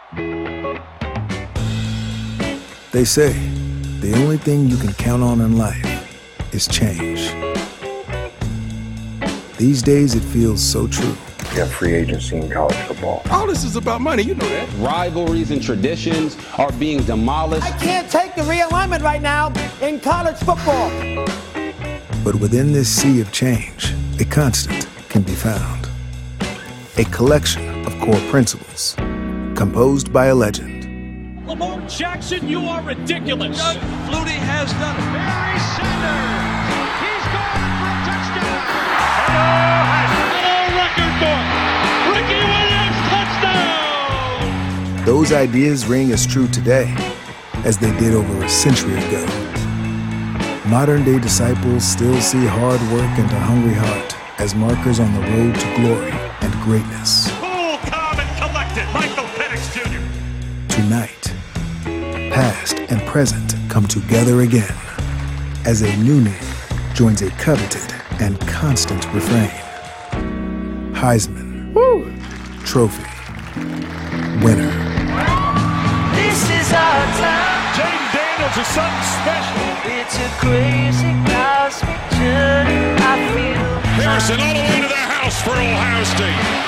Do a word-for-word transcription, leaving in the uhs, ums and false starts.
They say the only thing you can count on in life is change. These days, it feels so true. You have free agency in college football. All this is about money, you know that. Rivalries and traditions are being demolished. I can't take the realignment right now in college football. But within this sea of change, a constant can be found. A collection of core principles, composed by a legend. Lamar Jackson, you are ridiculous. Doug Flutie has done it. Barry Sanders, he's going for a touchdown. Hello, record book. Ricky Williams, touchdown. Those ideas ring as true today as they did over a century ago. Modern-day disciples still see hard work and a hungry heart as markers on the road to glory and greatness. Cool, calm, and collected. Michael Penix Junior Tonight, past and present come together again as a new name joins a coveted and constant refrain. Heisman Woo. Trophy winner. This is our time. Jaden Daniels is something special. It's a crazy cosmic journey. I feel Harrison all the way to the house for Ohio State.